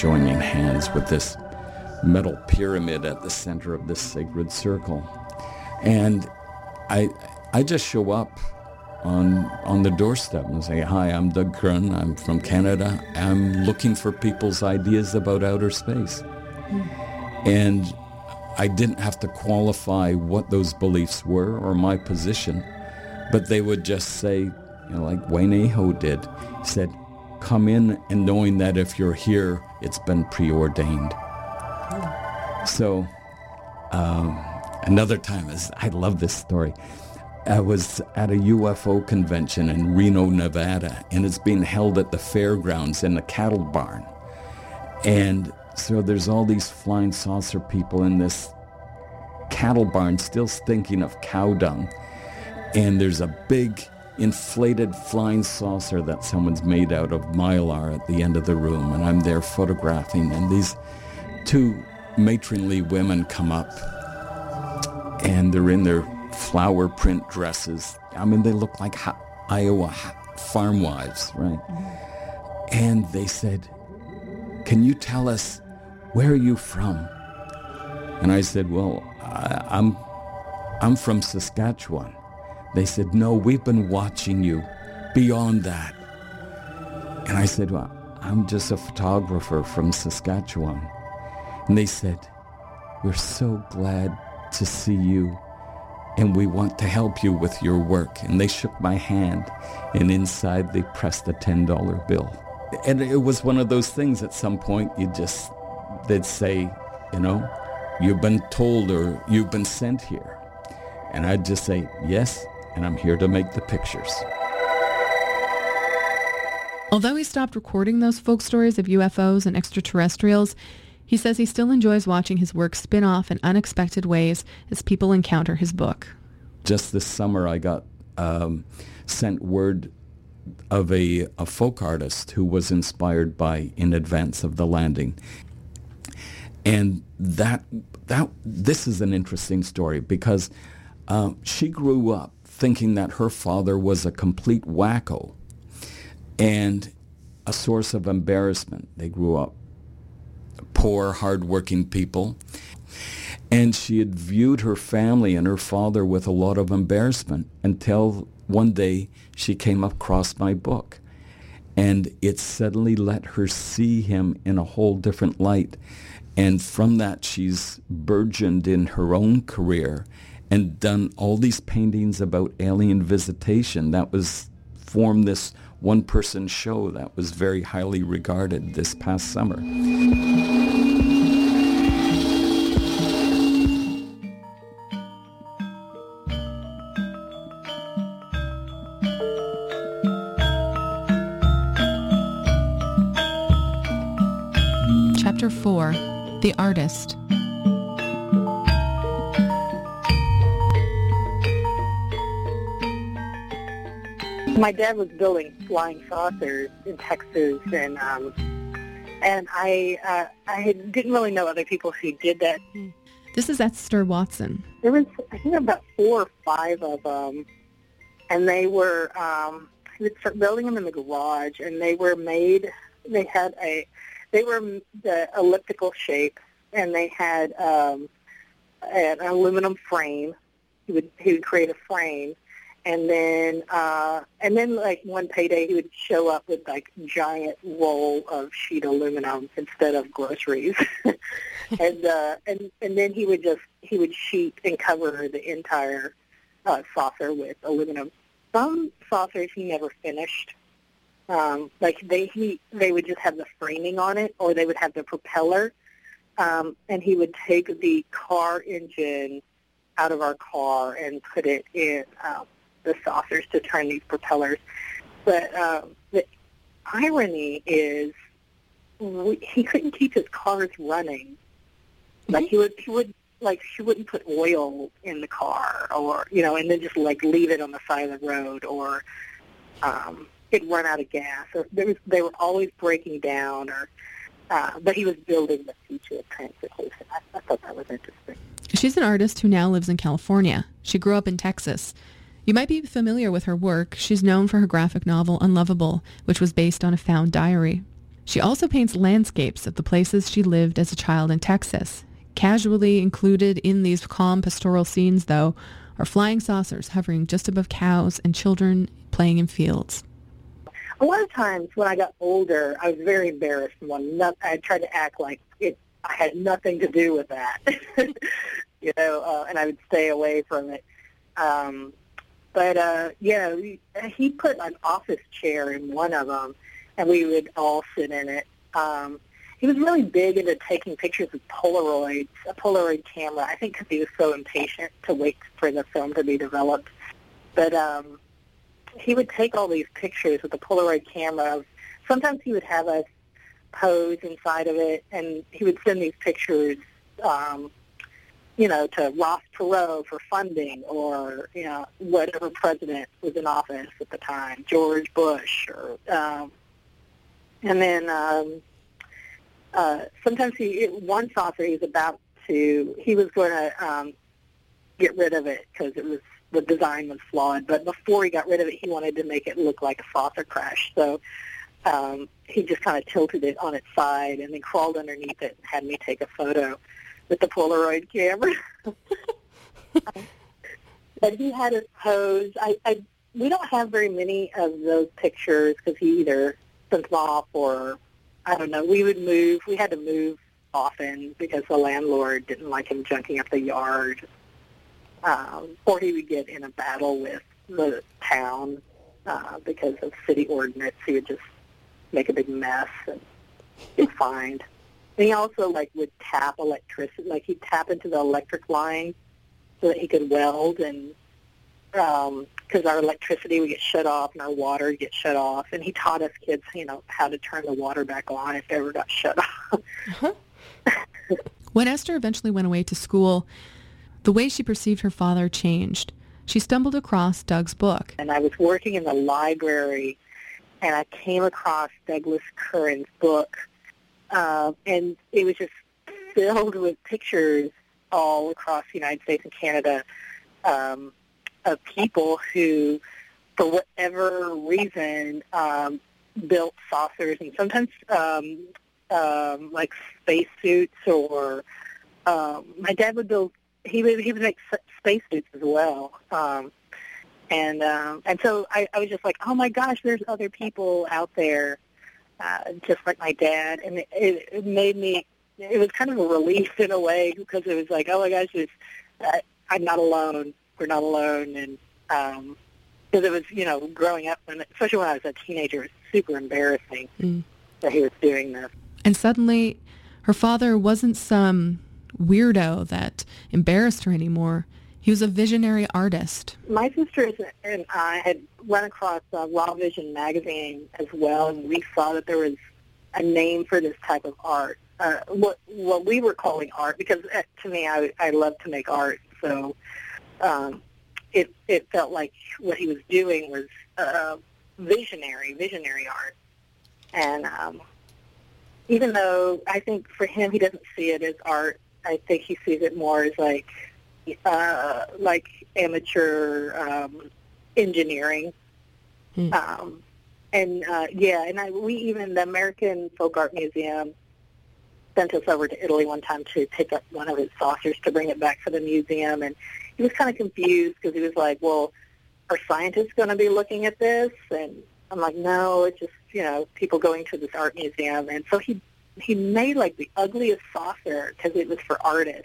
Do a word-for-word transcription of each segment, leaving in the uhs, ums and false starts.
joining hands with this metal pyramid at the center of this sacred circle. And I I just show up on on the doorstep and say, hi, I'm Doug Curran. I'm from Canada. I'm looking for people's ideas about outer space. Mm. And I didn't have to qualify what those beliefs were or my position, but they would just say, you know, like Wayne Aho did. He said, come in and knowing that if you're here, it's been preordained. Mm. So um, another time, is I love this story. I was at a U F O convention in Reno, Nevada, and it's being held at the fairgrounds in the cattle barn. And so there's all these flying saucer people in this cattle barn still stinking of cow dung. And there's a big inflated flying saucer that someone's made out of mylar at the end of the room. And I'm there photographing, and these two matronly women come up, and they're in their flower print dresses. I mean, they look like ha- Iowa ha- farm wives, right? Mm-hmm. And they said, can you tell us, where are you from? And I said, well, I, I'm I'm from Saskatchewan. They said, no, we've been watching you beyond that. And I said, well, I'm just a photographer from Saskatchewan. And they said, we're so glad to see you, and we want to help you with your work. And they shook my hand, and inside they pressed a ten dollar bill. And it was one of those things at some point you just, they'd say, you know, you've been told or you've been sent here. And I'd just say, yes, and I'm here to make the pictures. Although he stopped recording those folk stories of U F Os and extraterrestrials, he says he still enjoys watching his work spin off in unexpected ways as people encounter his book. Just this summer, I got um, sent word of a, a folk artist who was inspired by In Advance of the Landing. And that that this is an interesting story because uh, she grew up thinking that her father was a complete wacko and a source of embarrassment. They grew up poor, hard-working people. And she had viewed her family and her father with a lot of embarrassment until one day she came across my book. And it suddenly let her see him in a whole different light. And from that, she's burgeoned in her own career and done all these paintings about alien visitation. That was formed this one-person show that was very highly regarded this past summer. Chapter four, The Artist. My dad was building flying saucers in Texas, and um, and I uh, I didn't really know other people who did that. This is Esther Watson. There was, I think, about four or five of them, and they were, um, he would start building them in the garage, and they were made, they had a, they were the elliptical shape, and they had um, an aluminum frame. He would he would create a frame. And then, uh, and then, like one payday, he would show up with like giant roll of sheet aluminum instead of groceries, and uh, and and then he would just he would sheet and cover the entire uh, saucer with aluminum. Some saucers he never finished. Um, like they he they would just have the framing on it, or they would have the propeller, um, and he would take the car engine out of our car and put it in. Um, the saucers to turn these propellers. But um, the irony is we, he couldn't keep his cars running. Like he would, he would, like he wouldn't put oil in the car, or you know, and then just like leave it on the side of the road, or um, it'd run out of gas, or there was, they were always breaking down, or. Uh, but he was building the future of transportation. I, I thought that was interesting. She's an artist who now lives in California. She grew up in Texas. You might be familiar with her work. She's known for her graphic novel Unlovable, which was based on a found diary. She also paints landscapes of the places she lived as a child in Texas. Casually included in these calm pastoral scenes, though, are flying saucers hovering just above cows and children playing in fields. A lot of times when I got older, I was very embarrassed. When not, I tried to act like it, I had nothing to do with that, you know, uh, and I would stay away from it. Um, but, uh, yeah, we, he put an office chair in one of them, and we would all sit in it. Um, he was really big into taking pictures with Polaroids, a Polaroid camera, I think because he was so impatient to wait for the film to be developed. But um, he would take all these pictures with a Polaroid camera. Sometimes he would have us pose inside of it, and he would send these pictures, um, you know, to Ross Perot for funding, or, you know, whatever president was in office at the time, George Bush, or, um, and then um, uh, sometimes he, one saucer he was about to, he was going to um, get rid of it because it was, the design was flawed, but before he got rid of it, he wanted to make it look like a saucer crash. So um, he just kind of tilted it on its side and then crawled underneath it and had me take a photo with the Polaroid camera. But he had his pose. I, I we don't have very many of those pictures because he either sent them off or, I don't know, we would move. We had to move often because the landlord didn't like him junking up the yard. Um, or he would get in a battle with the town uh, because of city ordinance. He would just make a big mess and get fined. And he also, like, would tap electricity. Like, he'd tap into the electric line so that he could weld, and because um, our electricity would get shut off and our water would get shut off. And he taught us kids, you know, how to turn the water back on if it ever got shut off. Uh-huh. When Esther eventually went away to school, the way she perceived her father changed. She stumbled across Doug's book. And I was working in the library, and I came across Douglas Curran's book, uh, and it was just filled with pictures all across the United States and Canada um, of people who, for whatever reason, um, built saucers, and sometimes um, um, like spacesuits, or um, my dad would build. He would he would make spacesuits as well, um, and um, and so I, I was just like, oh my gosh, there's other people out there uh, just like my dad, and it, it, it made me. It was kind of a relief in a way because it was like, oh my gosh, it's, uh, I'm not alone. We're not alone, and um, because it was, you know, growing up, and especially when I was a teenager, it was super embarrassing mm. that he was doing this. And suddenly, her father wasn't some weirdo that embarrassed her anymore. He was a visionary artist. My sisters and I had run across uh, Raw Vision magazine as well, and we saw that there was a name for this type of art. Uh, what what we were calling art, because uh, to me, I, I love to make art, so um, it it felt like what he was doing was uh, visionary, visionary art. And um, even though I think for him, he doesn't see it as art, I think he sees it more as like uh, like amateur um, engineering. Hmm. Um, and uh, yeah, and I, we even, the American Folk Art Museum sent us over to Italy one time to pick up one of his saucers to bring it back for the museum. And he was kind of confused because he was like, well, are scientists going to be looking at this? And I'm like, no, it's just, you know, people going to this art museum. And so he he made like the ugliest saucer because it was for artists.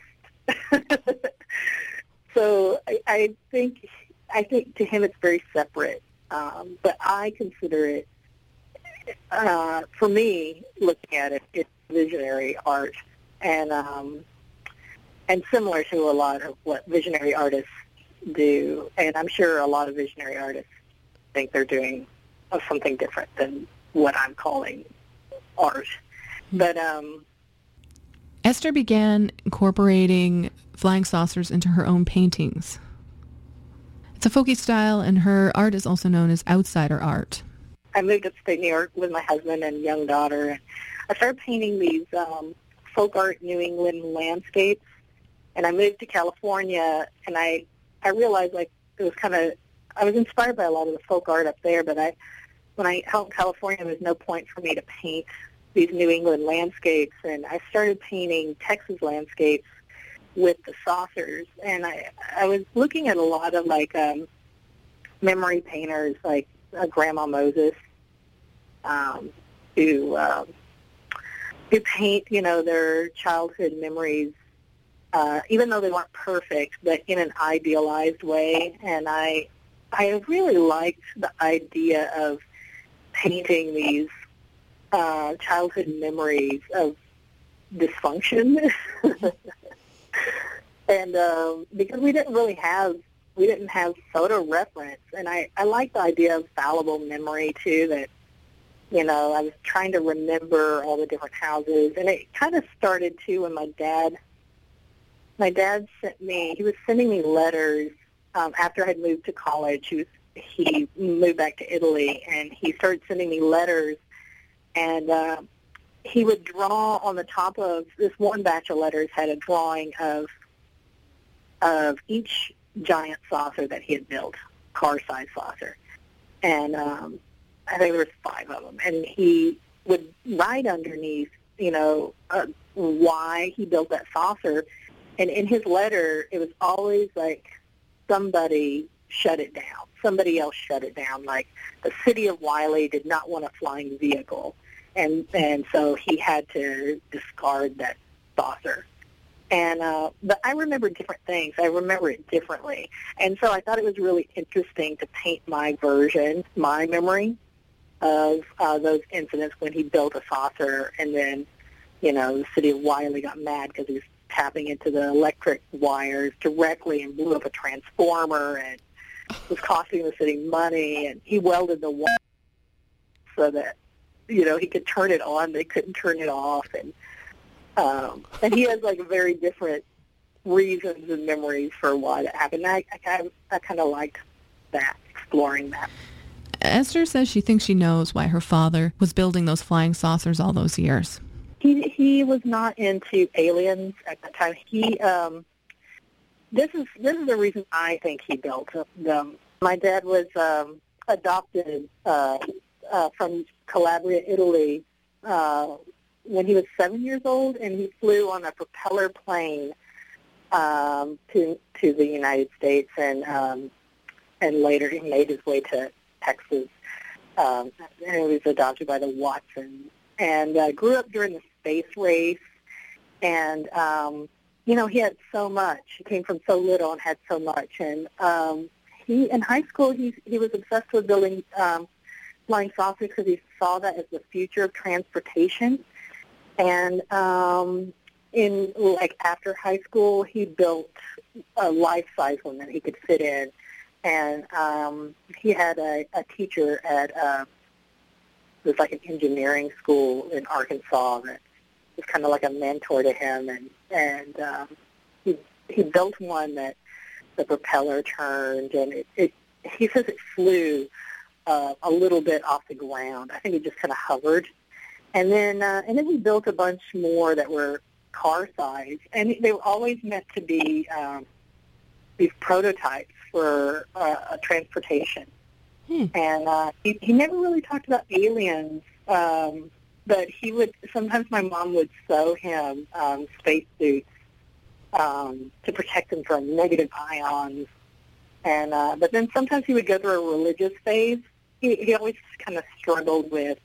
So I, I think I think to him it's very separate. Um, but I consider it, uh, for me, looking at it, it's visionary art, and um, and similar to a lot of what visionary artists do. And I'm sure a lot of visionary artists think they're doing something different than what I'm calling art. But um, Esther began incorporating flying saucers into her own paintings. It's a folky style, and her art is also known as outsider art. I moved upstate New York with my husband and young daughter, and I started painting these um, folk art New England landscapes. And I moved to California, and I I realized like it was kind of, I was inspired by a lot of the folk art up there, but I when I out in California, there was no point for me to paint these New England landscapes, and I started painting Texas landscapes with the saucers. And I, I was looking at a lot of, like, um, memory painters, like uh, Grandma Moses, um, who, um, who paint, you know, their childhood memories, uh, even though they weren't perfect, but in an idealized way. And I, I really liked the idea of painting these uh, childhood memories of dysfunction. And um, because we didn't really have, we didn't have photo reference. And I, I like the idea of fallible memory, too, that, you know, I was trying to remember all the different houses. And it kind of started, too, when my dad, my dad sent me, he was sending me letters um, after I had moved to college. He was, he moved back to Italy, and he started sending me letters. And uh, he would draw on the top of, this one batch of letters had a drawing of of each giant saucer that he had built, car-sized saucer. And um, I think there was five of them. And he would write underneath, you know, uh, why he built that saucer. And in his letter, it was always like somebody shut it down. Somebody else shut it down. Like the city of Wiley did not want a flying vehicle. And, and so he had to discard that saucer. And uh, but I remember different things. I remember it differently. And so I thought it was really interesting to paint my version, my memory of uh, those incidents when he built a saucer. And then, you know, the city of Wiley got mad because he was tapping into the electric wires directly and blew up a transformer and was costing the city money. And he welded the wire so that, you know, he could turn it on. They couldn't turn it off. And Um, and he has, like, very different reasons and memories for why that happened. I, I, I kind of liked that, exploring that. Esther says she thinks she knows why her father was building those flying saucers all those years. He he was not into aliens at the time. He um, this is this is the reason I think he built them. My dad was um, adopted uh, uh, from Calabria, Italy, Uh, when he was seven years old, and he flew on a propeller plane um, to to the United States, and um, and later he made his way to Texas, um, and he was adopted by the Watsons, and uh, grew up during the space race, and um, you know, he had so much. He came from so little and had so much, and um, he in high school he he was obsessed with building um, flying saucers because he saw that as the future of transportation. And um, in like after high school, he built a life-size one that he could fit in. And um, he had a, a teacher at uh, it was like an engineering school in Arkansas that was kind of like a mentor to him. And and um, he he built one that the propeller turned, and it, it he says it flew uh, a little bit off the ground. I think it just kind of hovered. And then, uh, and then he built a bunch more that were car size, and they were always meant to be um, these prototypes for uh, transportation. Hmm. And uh, he, he never really talked about aliens, um, but he would. Sometimes my mom would sew him um, spacesuits um, to protect him from negative ions. And uh, but then sometimes he would go through a religious phase. He, he always kind of struggled with.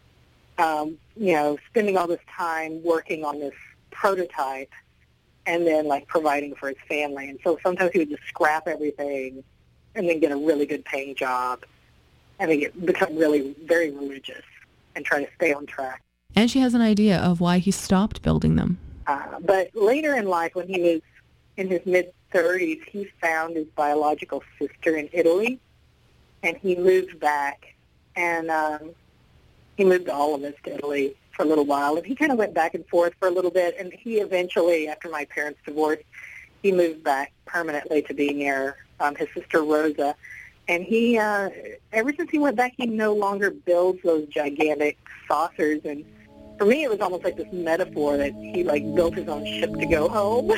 Um, you know, spending all this time working on this prototype and then, like, providing for his family. And so sometimes he would just scrap everything and then get a really good paying job and then get, become really very religious and try to stay on track. And she has an idea of why he stopped building them. Uh, but later in life, when he was in his mid-thirties, he found his biological sister in Italy, and he moved back. And um, he moved all of us to Italy for a little while, and he kind of went back and forth for a little bit, and he eventually, after my parents divorced, he moved back permanently to be near um, his sister Rosa. And he, uh, ever since he went back, he no longer builds those gigantic saucers. And for me, it was almost like this metaphor that he, like, built his own ship to go home.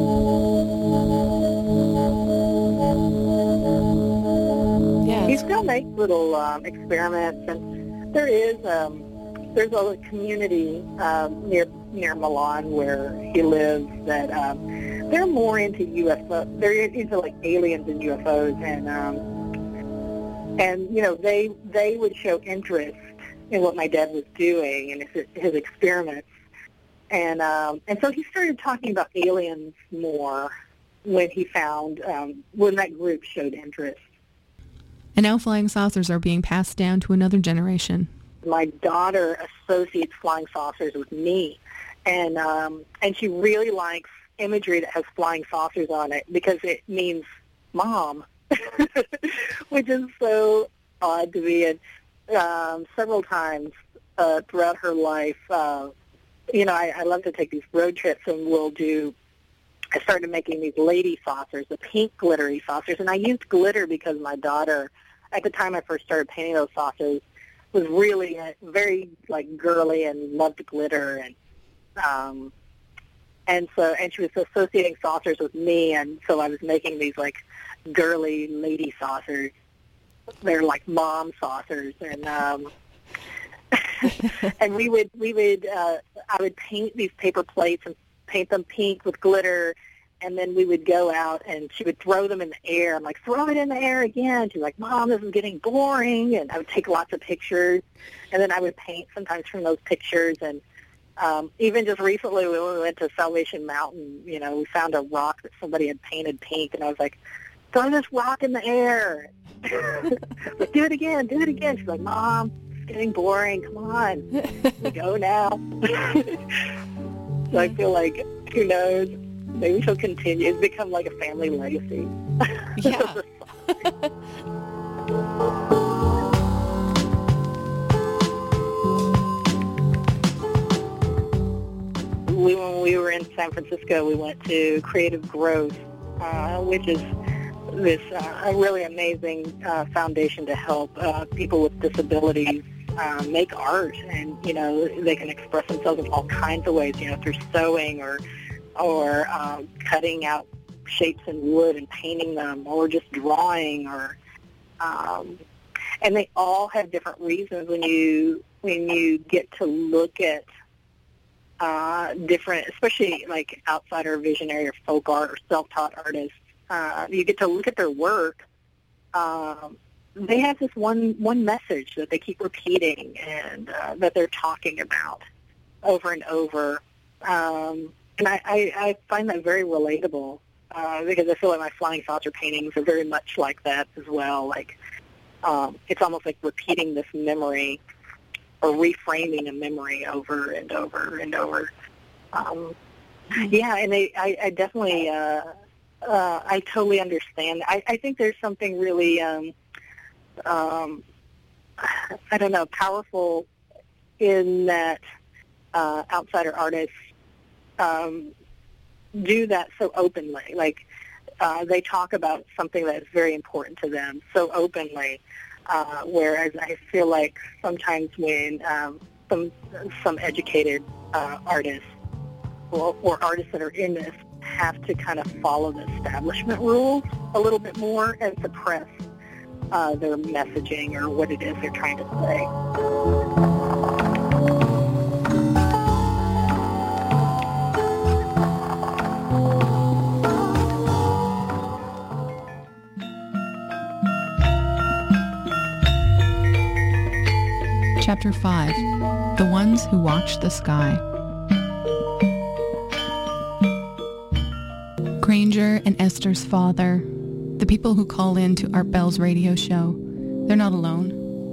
He still make little um, experiments, and there is um, there's a community um, near near Milan where he lives that um, they're more into U F O. They're into like aliens and U F Os, and um, and you know they they would show interest in what my dad was doing and his, his experiments, and um, and so he started talking about aliens more when he found um, when that group showed interest. And now flying saucers are being passed down to another generation. My daughter associates flying saucers with me, and um, and she really likes imagery that has flying saucers on it because it means mom, which is so odd to me. And um, several times uh, throughout her life, uh, you know, I, I love to take these road trips, and we'll do. I started making these lady saucers, the pink glittery saucers, and I used glitter because my daughter, at the time I first started painting those saucers, was really uh, very like girly and loved glitter, and um, and so and she was associating saucers with me, and so I was making these like girly lady saucers. They're like mom saucers, and um, and we would we would uh, I would paint these paper plates and paint them pink with glitter, and then we would go out and she would throw them in the air. I'm like, throw it in the air again. She's like, Mom, this is getting boring. And I would take lots of pictures, and then I would paint sometimes from those pictures. And um, even just recently when we went to Salvation Mountain, you know, we found a rock that somebody had painted pink, and I was like, throw this rock in the air. Like, do it again, do it again. She's like, Mom, it's getting boring. Come on, we go now. So I feel like, who knows, maybe she'll continue. It's become like a family legacy. Yeah. we, when we were in San Francisco, we went to Creative Growth, uh, which is this uh, a really amazing uh, foundation to help uh, people with disabilities Uh, make art, and you know they can express themselves in all kinds of ways. You know, through sewing or or um, cutting out shapes in wood and painting them, or just drawing, or um, and they all have different reasons. When you when you get to look at uh, different, especially like outsider, visionary, or folk art, or self-taught artists, uh, you get to look at their work. Um, They have this one one message that they keep repeating and uh, that they're talking about over and over. Um, and I, I, I find that very relatable uh, because I feel like my flying saucer paintings are very much like that as well. Like um, it's almost like repeating this memory or reframing a memory over and over and over. Um, yeah, and they, I, I definitely, uh, uh, I totally understand. I, I think there's something really... Um, Um, I don't know, powerful in that uh, outsider artists um, do that so openly. Like uh, they talk about something that is very important to them so openly, uh, whereas I feel like sometimes when um, some some educated uh, artists or, or artists that are in this have to kind of follow the establishment rules a little bit more and suppress Uh, their messaging or what it is they're trying to say. Chapter five, The Ones Who Watch the Sky. Granger and Esther's father, the people who call in to Art Bell's radio show, they're not alone.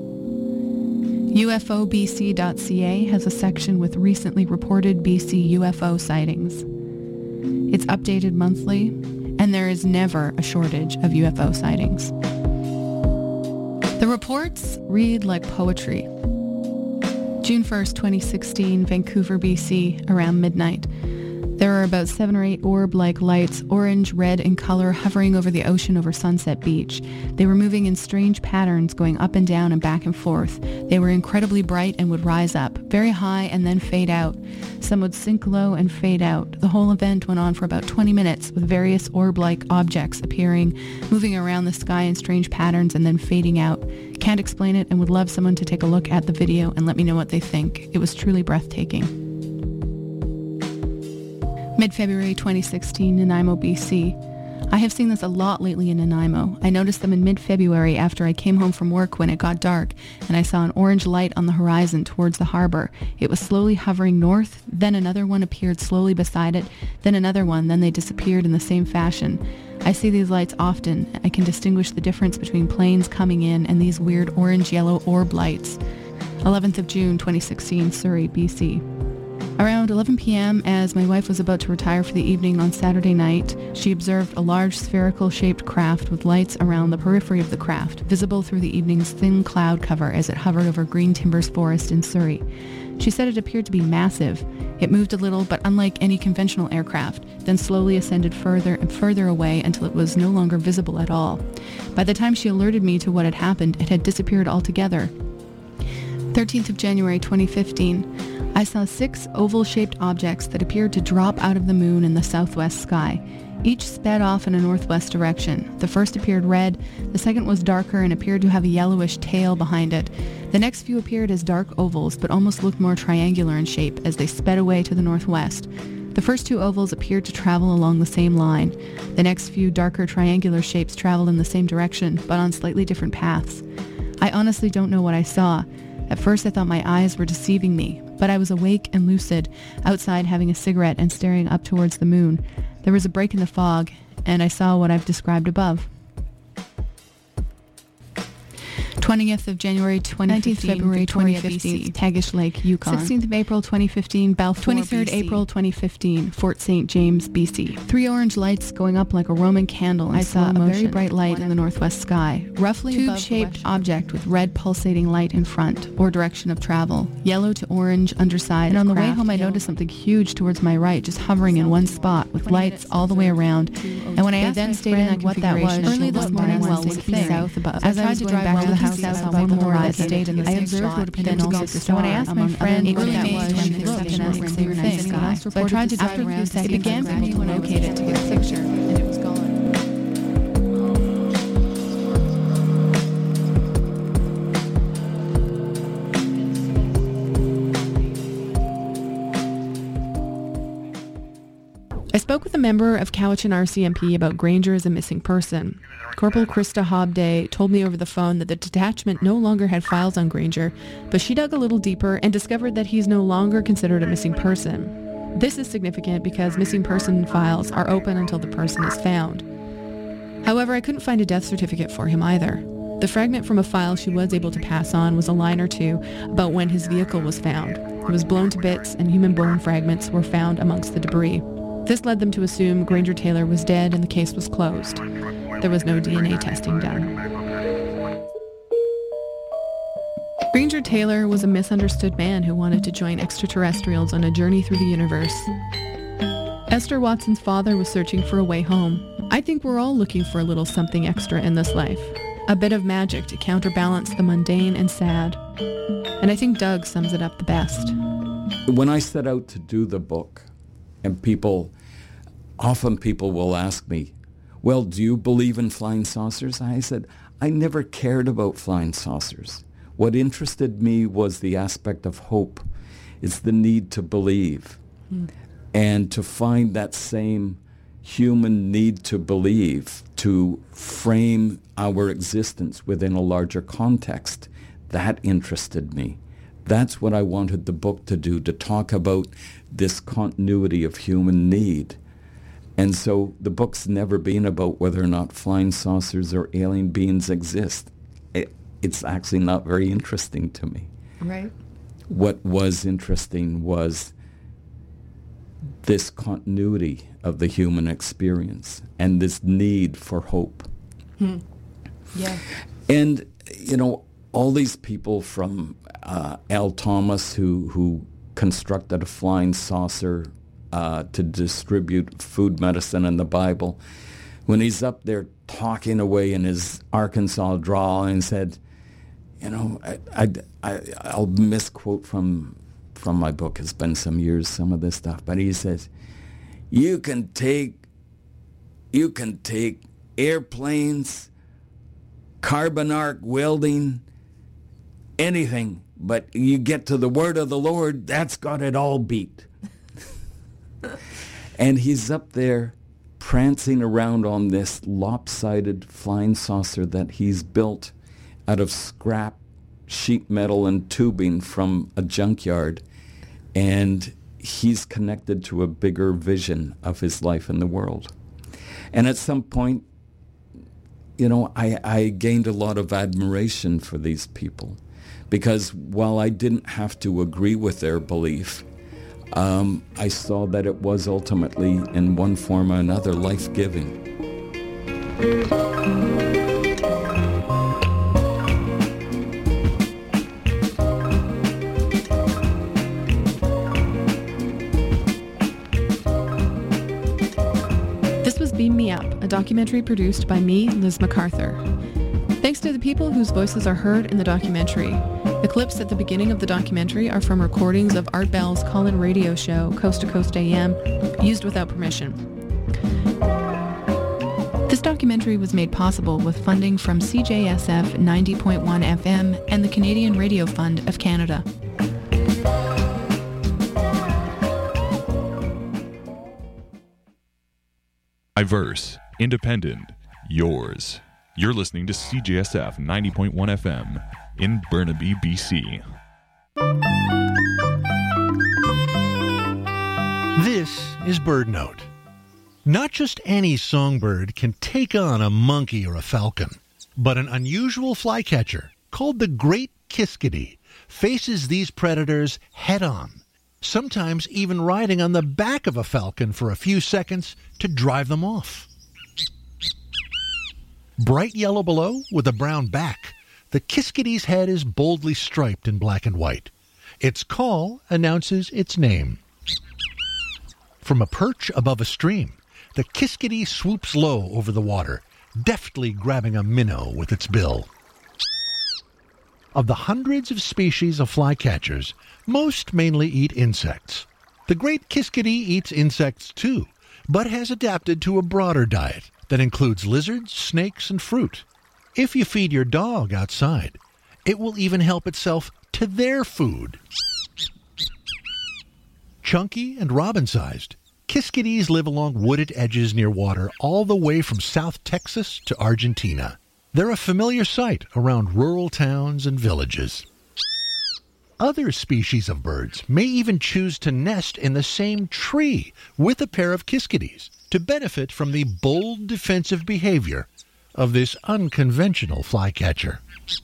U F O B C dot C A has a section with recently reported B C U F O sightings. It's updated monthly, and there is never a shortage of U F O sightings. The reports read like poetry. June first, twenty sixteen, Vancouver, B C, around midnight. There are about seven or eight orb-like lights, orange, red in color, hovering over the ocean over Sunset Beach. They were moving in strange patterns, going up and down and back and forth. They were incredibly bright and would rise up, very high and then fade out. Some would sink low and fade out. The whole event went on for about twenty minutes, with various orb-like objects appearing, moving around the sky in strange patterns and then fading out. Can't explain it and would love someone to take a look at the video and let me know what they think. It was truly breathtaking. Mid-February twenty sixteen, Nanaimo, B C. I have seen this a lot lately in Nanaimo. I noticed them in mid-February after I came home from work when it got dark, and I saw an orange light on the horizon towards the harbor. It was slowly hovering north, then another one appeared slowly beside it, then another one, then they disappeared in the same fashion. I see these lights often. I can distinguish the difference between planes coming in and these weird orange-yellow orb lights. eleventh of June, twenty sixteen, Surrey, B C. Around eleven p.m., as my wife was about to retire for the evening on Saturday night, she observed a large spherical-shaped craft with lights around the periphery of the craft, visible through the evening's thin cloud cover as it hovered over Green Timbers Forest in Surrey. She said it appeared to be massive. It moved a little, but unlike any conventional aircraft, then slowly ascended further and further away until it was no longer visible at all. By the time she alerted me to what had happened, it had disappeared altogether. thirteenth of January, twenty fifteen. I saw six oval-shaped objects that appeared to drop out of the moon in the southwest sky. Each sped off in a northwest direction. The first appeared red, the second was darker and appeared to have a yellowish tail behind it. The next few appeared as dark ovals, but almost looked more triangular in shape as they sped away to the northwest. The first two ovals appeared to travel along the same line. The next few darker triangular shapes traveled in the same direction, but on slightly different paths. I honestly don't know what I saw. At first I thought my eyes were deceiving me, but I was awake and lucid, outside having a cigarette and staring up towards the moon. There was a break in the fog, and I saw what I've described above. twentieth of January twenty fifteen, nineteenth February twenty fifteen, Tagish Lake, Yukon. sixteenth of April twenty fifteen, Balfour, twenty-third April twenty fifteen, Fort Saint James, B C. Three orange lights going up like a Roman candle. I saw a very bright light in the northwest sky, roughly tube-shaped object with red pulsating light in front, or direction of travel, yellow to orange underside. And on the way home I noticed something huge towards my right, just hovering in one spot with lights all the way around. And when I asked my friend what that was, early this morning while looking south above, as I was going back to the house, I saw one more that stayed in the same spot. What appeared to be the star. When I asked my friend what that was, she looked and asked the same thing. So I tried to drive around. It began for me to locate it to get a picture, and it was gone. I spoke with a member of Cowichan R C M P about Granger as a missing person. Corporal Krista Hobday told me over the phone that the detachment no longer had files on Granger, but she dug a little deeper and discovered that he's no longer considered a missing person. This is significant because missing person files are open until the person is found. However, I couldn't find a death certificate for him either. The fragment from a file she was able to pass on was a line or two about when his vehicle was found. It was blown to bits and human bone fragments were found amongst the debris. This led them to assume Granger Taylor was dead and the case was closed. There was no D N A testing done. Granger Taylor was a misunderstood man who wanted to join extraterrestrials on a journey through the universe. Esther Watson's father was searching for a way home. I think we're all looking for a little something extra in this life. A bit of magic to counterbalance the mundane and sad. And I think Doug sums it up the best. When I set out to do the book, and people, often people will ask me, well, do you believe in flying saucers? I said, I never cared about flying saucers. What interested me was the aspect of hope. It's the need to believe. Mm. And to find that same human need to believe, to frame our existence within a larger context, that interested me. That's what I wanted the book to do, to talk about this continuity of human need. And so the book's never been about whether or not flying saucers or alien beings exist. It, it's actually not very interesting to me. Right. What was interesting was this continuity of the human experience and this need for hope. Hmm. Yeah. And, you know, all these people from uh, Al Thomas, who, who constructed a flying saucer uh, to distribute food, medicine, and the Bible. When he's up there talking away in his Arkansas drawl and said, you know, I, I, I, I'll misquote from from my book. It's been some years, some of this stuff. But he says, you can take, you can take airplanes, carbon arc welding, anything, but you get to the word of the Lord, that's got it all beat. And he's up there prancing around on this lopsided flying saucer that he's built out of scrap sheet metal and tubing from a junkyard. And he's connected to a bigger vision of his life in the world. And at some point, you know, I, I gained a lot of admiration for these people, because while I didn't have to agree with their belief, um, I saw that it was ultimately, in one form or another, life-giving. This was Beam Me Up, a documentary produced by me, Liz MacArthur. Thanks to the people whose voices are heard in the documentary. The clips at the beginning of the documentary are from recordings of Art Bell's call-in radio show, Coast to Coast A M, used without permission. This documentary was made possible with funding from C J S F ninety point one F M and the Canadian Radio Fund of Canada. Diverse, independent, yours. You're listening to C J S F ninety point one F M in Burnaby, B C. This is Bird Note. Not just any songbird can take on a monkey or a falcon, but an unusual flycatcher called the great kiskadee faces these predators head-on, sometimes even riding on the back of a falcon for a few seconds to drive them off. Bright yellow below with a brown back, the kiskadee's head is boldly striped in black and white. Its call announces its name. From a perch above a stream, the kiskadee swoops low over the water, deftly grabbing a minnow with its bill. Of the hundreds of species of flycatchers, most mainly eat insects. The great kiskadee eats insects too, but has adapted to a broader diet that includes lizards, snakes, and fruit. If you feed your dog outside, it will even help itself to their food. Chunky and robin-sized, kiskadees live along wooded edges near water all the way from South Texas to Argentina. They're a familiar sight around rural towns and villages. Other species of birds may even choose to nest in the same tree with a pair of kiskadees to benefit from the bold defensive behavior of this unconventional flycatcher.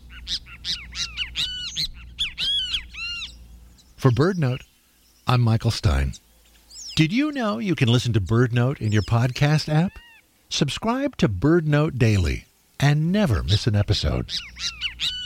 For BirdNote, I'm Michael Stein. Did you know you can listen to BirdNote in your podcast app? Subscribe to BirdNote Daily and never miss an episode.